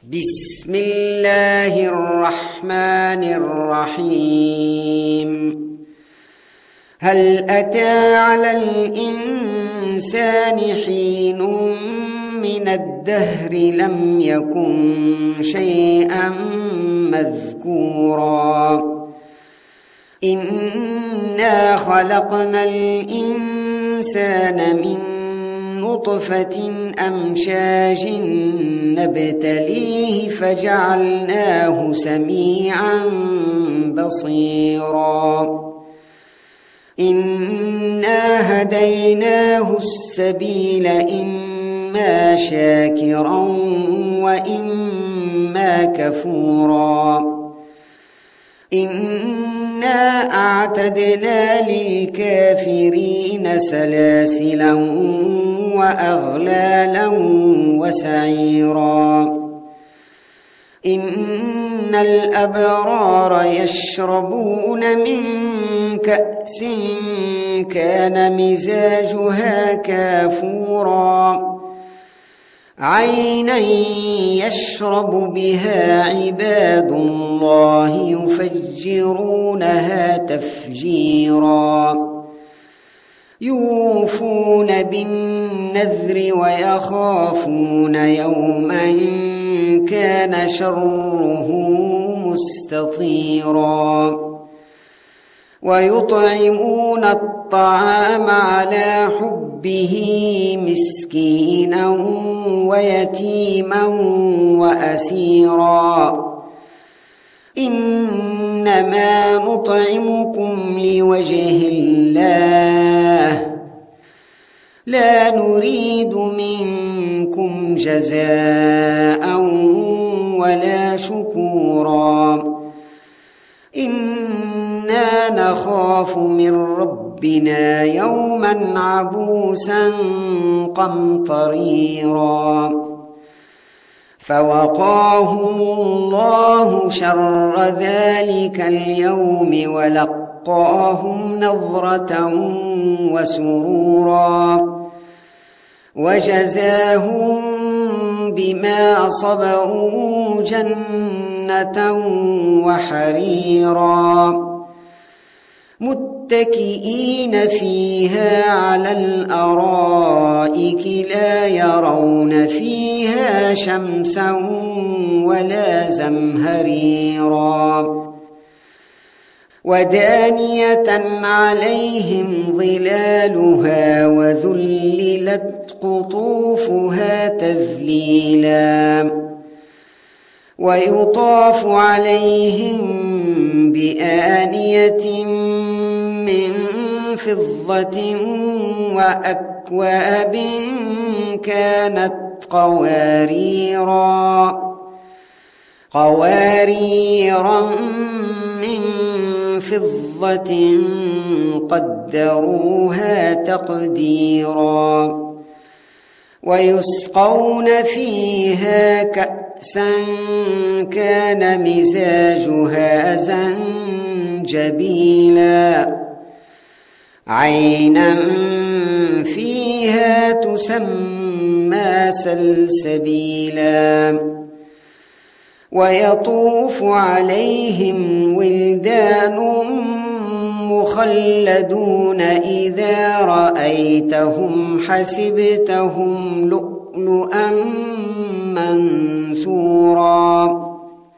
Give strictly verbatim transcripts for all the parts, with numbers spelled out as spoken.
بسم الله الرحمن الرحيم هل أتى على الإنسان حين من الدهر لم يكن شيئا مذكورا إنا خلقنا الإنسان من نطفة أمشاج نبتليه فجعلناه سميعا بصيرا إنا هديناه السبيل إما شاكرا وإما كفورا إنا أعتدنا للكافرين سلاسلا وأغلالا وسعيرا إن الأبرار يشربون من كأس كان مزاجها كافورا عينا يشرب بها عباد الله يفجرونها تفجيرا يوفون بالنذر ويخافون يوما كان شره مستطيرا ويطعمون الطعام على حبه مسكينا ويتيما وأسيرا إنما نطعمكم لوجه الله لا نريد منكم جزاء ولا شكورا إنا نخاف من ربنا يوما عبوسا قمطريرا فوقاهم الله شر ذلك اليوم ولقاهم نضرة وسرورا وجزاهم بما صبروا جنة وحريرا متكئين فيها على الأرائك لا يرون فيها شمسا ولا زمهريرا ودانية عليهم ظلالها وذللت قطوفها تذليلا ويطاف عليهم بآنية من فضة وأكواب كانت قواريرا قواريرا من فضة قدروها تقديرا ويسقون فيها كأسا كان مزاجها زنجبيلا عينا فيها تسمى سلسبيلا ويطوف عليهم ولدان مخلدون إذا رأيتهم حسبتهم لؤلؤا منثورا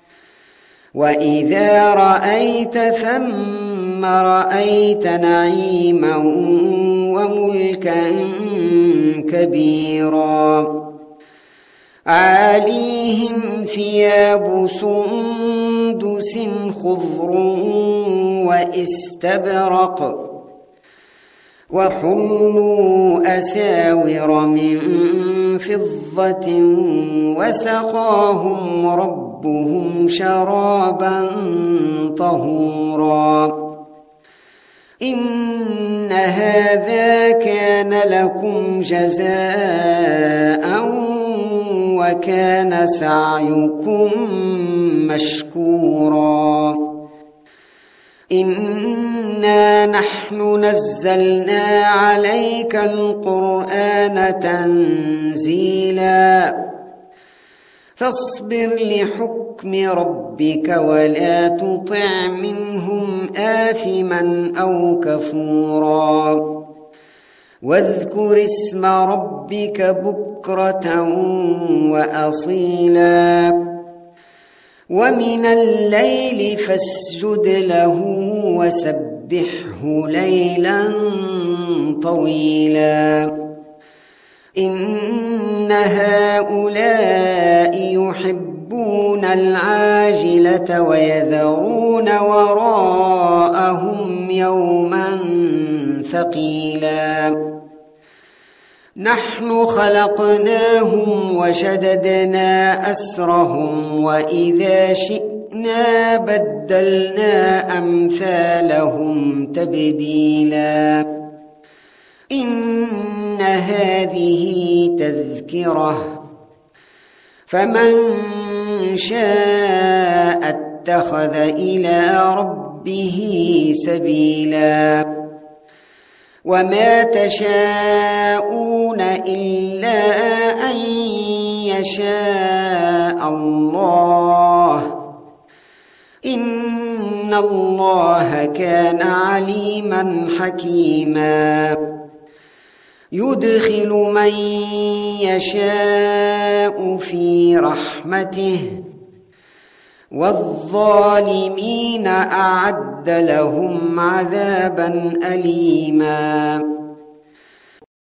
وإذا رأيت ثم رأيت نعيما وملكا كبيرا عاليهم ثياب سندس خضر واستبرق وحلوا أساور من فضة وسقاهم ربهم شرابا طهورا إن هذا كان لكم جزاء وكان سعيكم مشكورا إنا نحن نزلنا عليك القرآن تنزيلا فاصبر لحكم ربك ولا تطع منهم آثما أو كفورا واذكر اسم ربك بكرة وأصيلا ومن الليل فاسجد له وسبحه ليلا طويلا إن هؤلاء يحبون العاجلة ويذرون وراءهم يوما ثقيلا نحن خلقناهم وشددنا أسرهم وإذا شئنا بدلنا أمثالهم تبديلا إن هذه تذكرة فمن شاء اتخذ إلى ربه سبيلا وما تشاءون إلا أن يشاء الله إن الله كان عليما حكيما يدخل من يشاء في رحمته والظالمين أعد لهم عذابا أليما